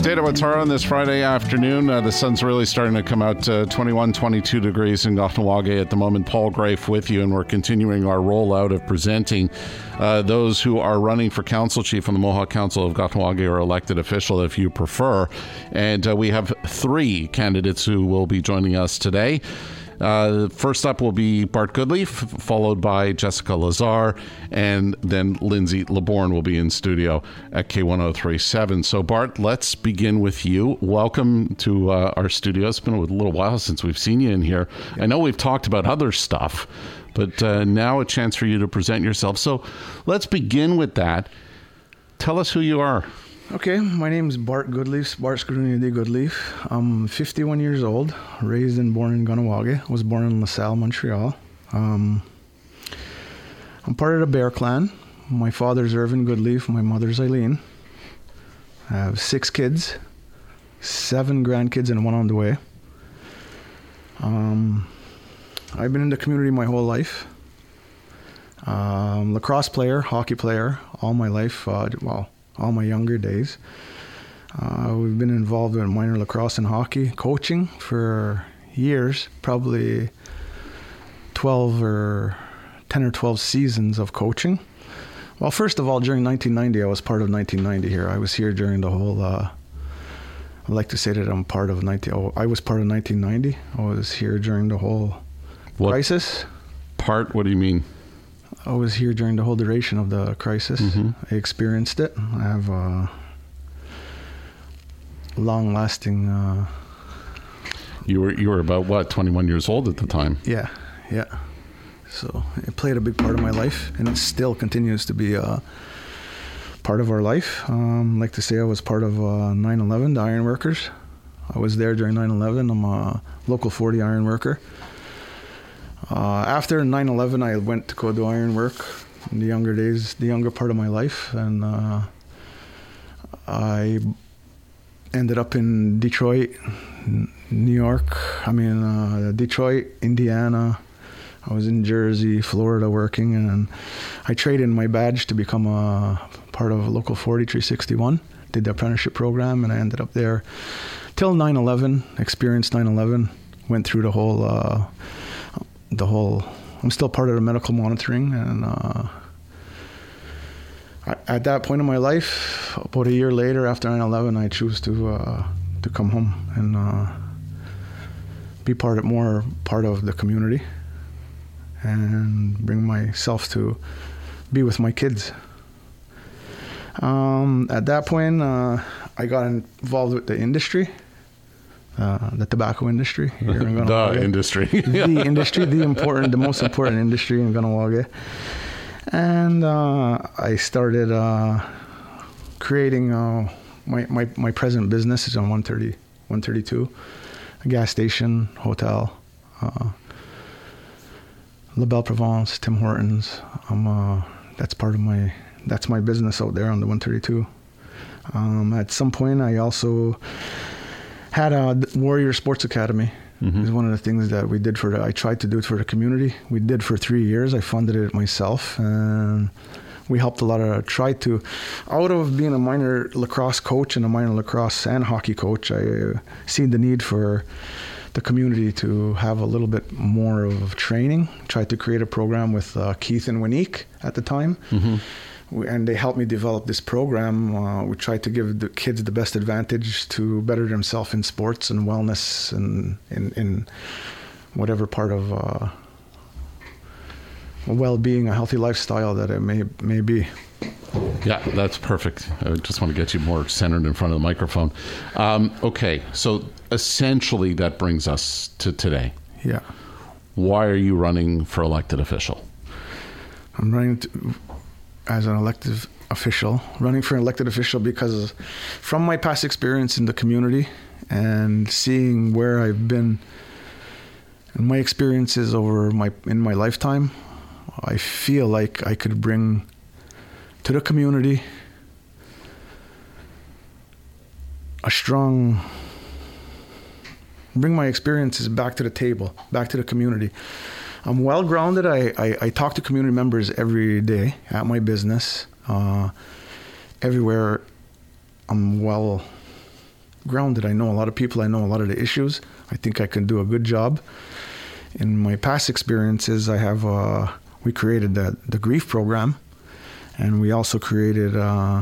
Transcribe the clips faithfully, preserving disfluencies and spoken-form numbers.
Data Watara on this Friday afternoon. Uh, the sun's really starting to come out. Uh, twenty-one, twenty-two degrees in Kahnawake at the moment. Paul Grafe with you, and we're continuing our rollout of presenting uh, those who are running for council chief on the Mohawk Council of Kahnawake, or elected official if you prefer. And uh, we have three candidates who will be joining us today. Uh, first up will be Bart Goodleaf, followed by Jessica Lazar, and then Lindsay Laborn will be in studio at K one oh three point seven. So Bart, let's begin with you. Welcome to uh, our studio. It's been a little while since we've seen you in here. I know we've talked about other stuff, but uh, now a chance for you to present yourself. So let's begin with that. Tell us who you are. Okay, my name is Bart Goodleaf, Bart Scrutiny Goodleaf. I'm fifty-one years old, raised and born in Kahnawake. Was born in LaSalle, Montreal. Um, I'm part of the Bear Clan. My father's Irvin Goodleaf, my mother's Eileen. I have six kids, seven grandkids, and one on the way. Um, I've been in the community my whole life. Um, lacrosse player, hockey player, all my life. Uh, well. all my younger days. Uh, we've been involved in minor lacrosse and hockey, coaching for years, probably twelve or ten or twelve seasons of coaching. Well, first of all, during nineteen ninety, I was part of nineteen ninety here. I was here during the whole, uh, I like to say that I'm part of nineteen, oh, I was part of nineteen ninety. I was here during the whole what crisis. Part, what do you mean? I was here during the whole duration of the crisis. Mm-hmm. I experienced it. I have a long-lasting... Uh, you were you were about, what, twenty-one years old at the time? Yeah, yeah. So it played a big part of my life, and it still continues to be a part of our life. Um, I like to say I was part of uh, nine eleven, the iron workers. I was there during nine eleven. I'm a local forty iron worker. Uh, after nine eleven, I went to go do iron work in the younger days, the younger part of my life, and uh, I ended up in Detroit, New York, I mean, uh, Detroit, Indiana. I was in Jersey, Florida working, and I traded in my badge to become a part of Local forty three sixty-one, did the apprenticeship program, and I ended up there till nine eleven, experienced nine eleven, went through the whole... Uh, the whole, I'm still part of the medical monitoring, and uh, I, at that point in my life, about a year later after nine eleven, I choose to uh, to come home and uh, be part of more part of the community and bring myself to be with my kids. Um, at that point, uh, I got involved with the industry. Uh, the tobacco industry here in Kahnawake. The industry. the industry, the important, the most important industry in Kahnawake. And uh, I started uh, creating uh, my, my, my present business is on one thirty, one thirty-two, a gas station, hotel, uh, La Belle Provence, Tim Hortons. I'm, uh, that's part of my, that's my business out there on the one thirty-two. Um, at some point, I also had a Warrior Sports Academy. Mm-hmm. It was one of the things that we did for the, I tried to do it for the community. We did for three years. I funded it myself, and we helped a lot of, tried to, out of being a minor lacrosse coach and a minor lacrosse and hockey coach, I uh, seen the need for the community to have a little bit more of training. Tried to create a program with uh, Keith and Winique at the time. Mm-hmm. And they helped me develop this program. Uh, we tried to give the kids the best advantage to better themselves in sports and wellness and in, in whatever part of uh, well-being, a healthy lifestyle that it may may be. Yeah, that's perfect. I just want to get you more centered in front of the microphone. Um, okay, so essentially that brings us to today. Yeah. Why are you running for elected official? I'm running to... as an elected official, running for an elected official because from my past experience in the community and seeing where I've been and my experiences over my in my lifetime, I feel like I could bring to the community a strong, bring my experiences back to the table, back to the community. I'm well grounded. I, I, I talk to community members every day at my business. Uh, everywhere I'm well grounded. I know a lot of people. I know a lot of the issues. I think I can do a good job. In my past experiences, I have uh, we created the the grief program, and we also created uh,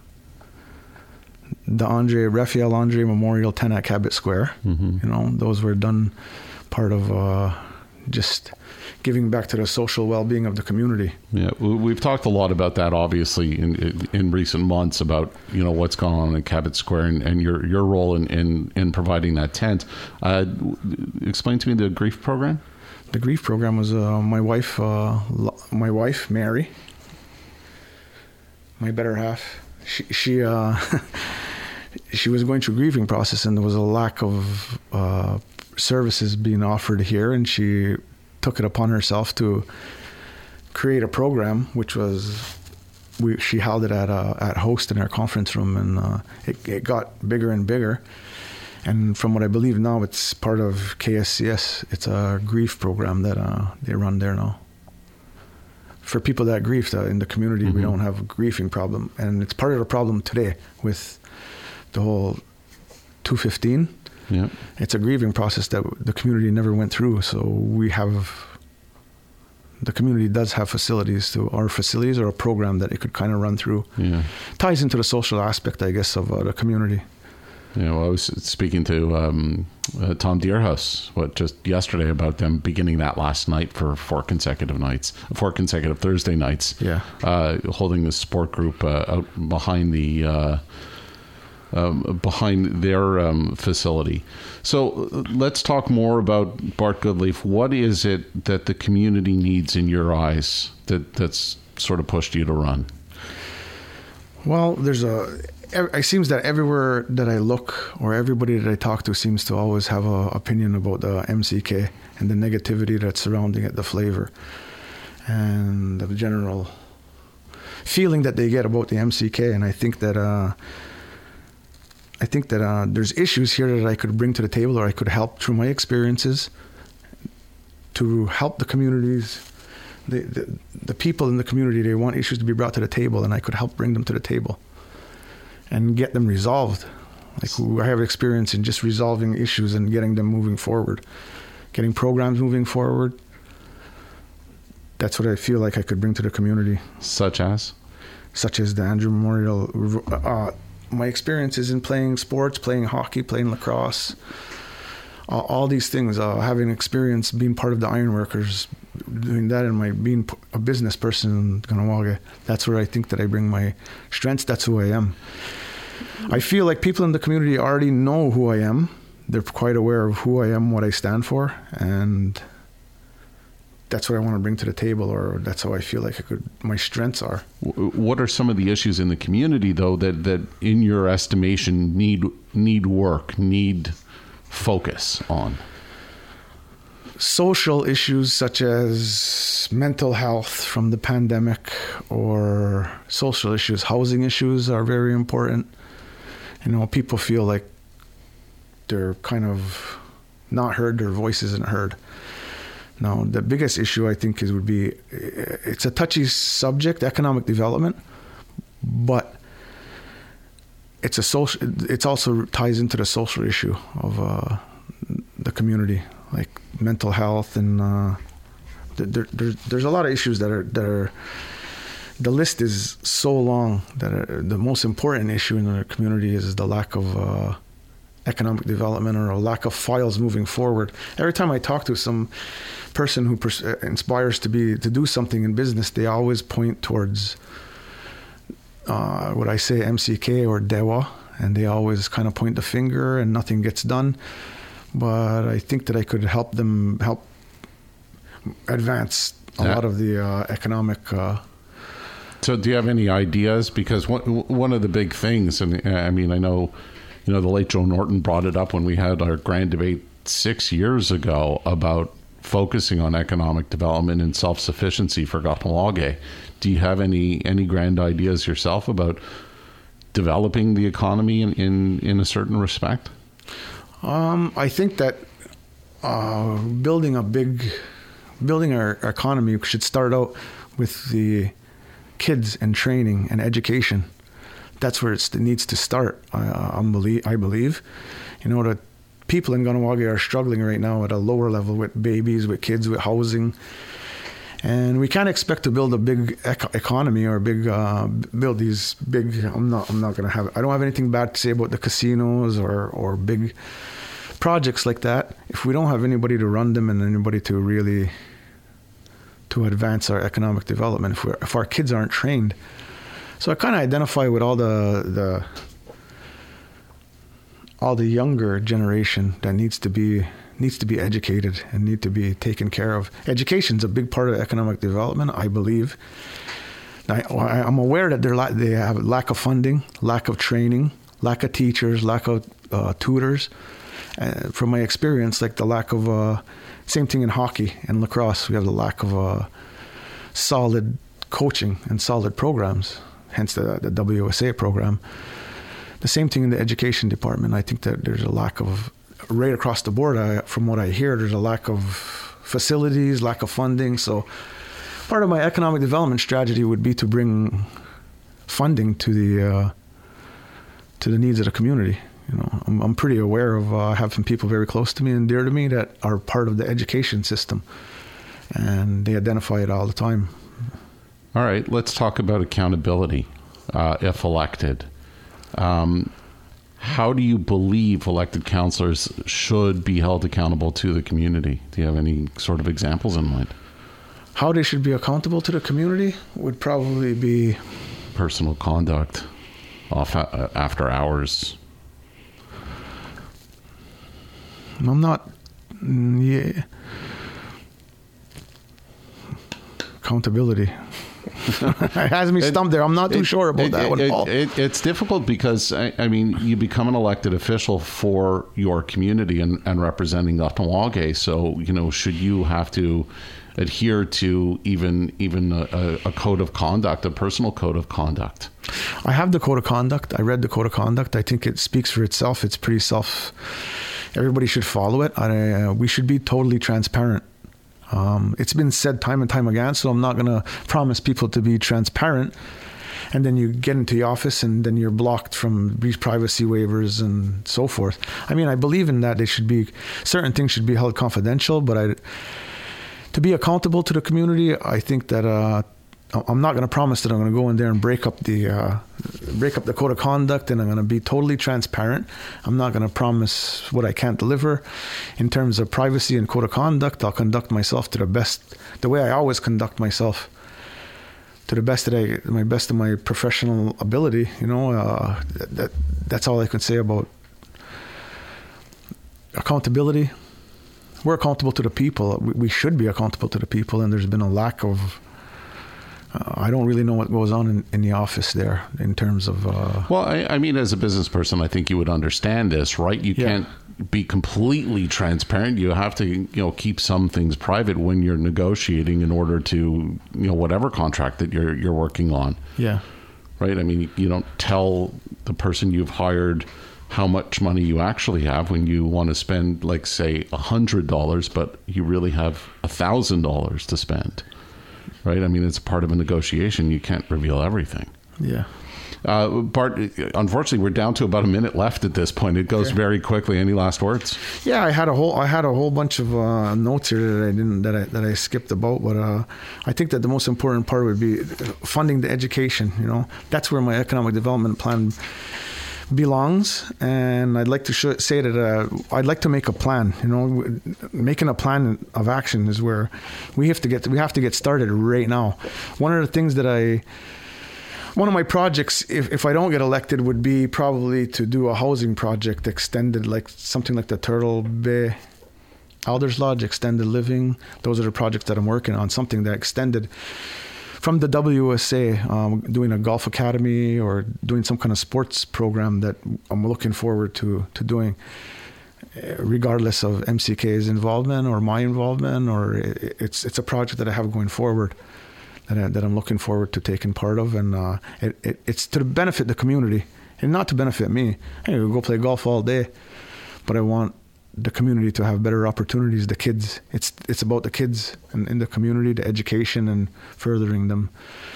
the Andre Raphael Andre Memorial ten at Cabot Square. Mm-hmm. You know, those were done part of uh, just giving back to the social well-being of the community. Yeah, we've talked a lot about that, obviously, in in recent months about, you know, what's going on in Cabot Square and, and your your role in, in, in providing that tent. Uh, explain to me the grief program. The grief program was uh, my wife, uh, my wife Mary, my better half. She she uh, she was going through a grieving process, and there was a lack of uh, services being offered here, and she took it upon herself to create a program, which was we she held it at uh, at Host in our conference room, and uh, it, it got bigger and bigger. And from what I believe now, it's part of K S C S. It's a grief program that uh, they run there now. For people that grieve uh, in the community, mm-hmm. we don't have a grieving problem, and it's part of the problem today with the whole two fifteen. Yeah. It's a grieving process that the community never went through. So we have, the community does have facilities to, our facilities or a program that it could kind of run through. Yeah. Ties into the social aspect, I guess, of uh, the community. Yeah, well, I was speaking to um, uh, Tom Deerhouse, what, just yesterday about them beginning that last night for four consecutive nights, four consecutive Thursday nights. Yeah. Uh, holding this sport group uh, out behind the... Uh, Um, behind their um, facility. So uh, let's talk more about Bart Goodleaf. What is it that the community needs in your eyes that that's sort of pushed you to run? Well, there's a, it seems that everywhere that I look or everybody that I talk to seems to always have an opinion about the M C K and the negativity that's surrounding it, the flavor and the general feeling that they get about the M C K. And I think that uh, I think that uh, there's issues here that I could bring to the table, or I could help through my experiences to help the communities, the, the the people in the community. They want issues to be brought to the table, and I could help bring them to the table and get them resolved. Like, I have experience in just resolving issues and getting them moving forward, getting programs moving forward. That's what I feel like I could bring to the community. Such as? Such as the Andrew Memorial. Uh, my experiences in playing sports, playing hockey, playing lacrosse, uh, all these things, uh, having experience being part of the ironworkers, doing that, and my being a business person in Kahnawake. That's where I think that I bring my strengths. That's who I am. I feel like people in the community already know who I am. They're quite aware of who I am, what I stand for, and that's what I want to bring to the table, or that's how I feel like I could, my strengths are. What are some of the issues in the community, though, that, that in your estimation need need work, need focus on? Social issues such as mental health from the pandemic, or social issues, housing issues are very important. You know, people feel like they're kind of not heard, their voice isn't heard. Now, the biggest issue, I think, is would be, it's a touchy subject, economic development, but it's a social. It also ties into the social issue of uh, the community, like mental health, and uh, there, there, there's a lot of issues that are that are. The list is so long that are, the most important issue in our community is the lack of uh, economic development, or a lack of files moving forward. Every time I talk to some person who pers- inspires to be to do something in business, they always point towards uh, what I say, M C K or DEWA, and they always kind of point the finger and nothing gets done. But I think that I could help them help advance a yeah. lot of the uh, economic. Uh, so, do you have any ideas? Because one one of the big things, and I mean, I know, you know, the late Joe Norton brought it up when we had our grand debate six years ago about focusing on economic development and self-sufficiency for Kahnawake. Do you have any any grand ideas yourself about developing the economy in, in, in a certain respect? Um, I think that uh, building a big, building our, our economy should start out with the kids and training and education that's where it's, it needs to start. I, I believe, I believe, you know, that people in Kahnawake are struggling right now at a lower level with babies, with kids, with housing. And we can't expect to build a big ec- economy or big uh, build these big. I'm not. I'm not going to have. I don't have anything bad to say about the casinos or or big projects like that. If we don't have anybody to run them and anybody to really to advance our economic development, if we if our kids aren't trained, so I kind of identify with all the the all the younger generation that needs to be. needs to be educated and need to be taken care of. Education's a big part of economic development, I believe. I, I'm aware that la- they have lack of funding, lack of training, lack of teachers, lack of uh, tutors. Uh, from my experience, like the lack of, uh, same thing in hockey and lacrosse, we have the lack of uh, solid coaching and solid programs, hence the, the W S A program. The same thing in the education department. I think that there's a lack of right across the board, I, from what I hear, there's a lack of facilities, lack of funding. So part of my economic development strategy would be to bring funding to the uh, to the needs of the community. You know, I'm, I'm pretty aware of uh, having people very close to me and dear to me that are part of the education system, and they identify it all the time. All right, let's talk about accountability, uh, if elected. Um, How do you believe elected councillors should be held accountable to the community? Do you have any sort of examples in mind? How they should be accountable to the community would probably be personal conduct, off after hours. I'm not. Yeah. Accountability. It has me stumped there. I'm not too it, sure about it, that it, one, it, Paul. It, it's difficult because, I, I mean, you become an elected official for your community and, and representing Kahnawake. So, you know, should you have to adhere to even even a, a code of conduct, a personal code of conduct? I have the code of conduct. I read the code of conduct. I think it speaks for itself. It's pretty self... Everybody should follow it. I, uh, we should be totally transparent. Um, it's been said time and time again, so I'm not going to promise people to be transparent. And then you get into the office and then you're blocked from brief privacy waivers and so forth. I mean, I believe in that. They should be, certain things should be held confidential, but I, to be accountable to the community, I think that uh, I'm not going to promise that I'm going to go in there and break up the uh, break up the code of conduct, and I'm going to be totally transparent. I'm not going to promise what I can't deliver. In terms of privacy and code of conduct, I'll conduct myself to the best, the way I always conduct myself, to the best that I, my best of my professional ability. You know, uh, that that's all I can say about accountability. We're accountable to the people. We, we should be accountable to the people, and there's been a lack of. Uh, I don't really know what goes on in, in the office there in terms of... Uh, well, I, I mean, as a business person, I think you would understand this, right? You yeah. can't be completely transparent. You have to, you know, keep some things private when you're negotiating in order to, you know, whatever contract that you're you're working on. Yeah. Right? I mean, you don't tell the person you've hired how much money you actually have when you want to spend, like, say, one hundred dollars, but you really have one thousand dollars to spend. Right? I mean, it's part of a negotiation. You can't reveal everything. Yeah. Uh, Bart, unfortunately, we're down to about a minute left at this point. It goes okay. very quickly. Any last words? Yeah, I had a whole I had a whole bunch of uh, notes here that I didn't that I that I skipped about, but uh, I think that the most important part would be funding the education. You know, that's where my economic development plan belongs, and I'd like to sh- say that uh, I'd like to make a plan. You know, making a plan of action is where we have to get we have to get started right now. One of the things that I one of my projects, if, if I don't get elected, would be probably to do a housing project extended, like something like the Turtle Bay Elders Lodge, extended living. Those are the projects that I'm working on, something that extended from the W S A, um, doing a golf academy or doing some kind of sports program that I'm looking forward to, to doing, regardless of M C K's involvement or my involvement, or it's it's a project that I have going forward that, I, that I'm looking forward to taking part of. And uh, it, it, it's to benefit the community and not to benefit me. Hey, we'll go play golf all day, but I want the community to have better opportunities. The kids, it's it's about the kids in, in the community, the education and furthering them.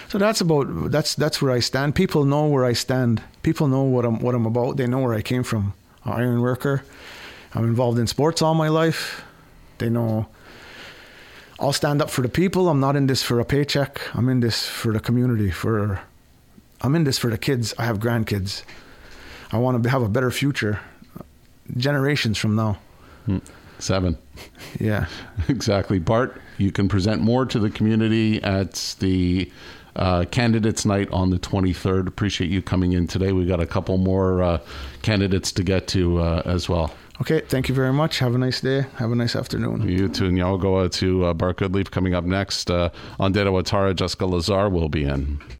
So that's about that's that's where I stand. People know where I stand. People know what I'm what I'm about. They know where I came from. An iron worker. I'm involved in sports all my life. They know I'll stand up for the people. I'm not in this for a paycheck. I'm in this for the community. For I'm in this for the kids. I have grandkids. I want to have a better future, generations from now. Seven. Yeah. Exactly. Bart, you can present more to the community at the uh, Candidates Night on the twenty-third. Appreciate you coming in today. We got a couple more uh, candidates to get to uh, as well. Okay. Thank you very much. Have a nice day. Have a nice afternoon. You too. And y'all go to uh, Bart Goodleaf coming up next. Uh, on Dedo Watara, Jessica Lazar will be in.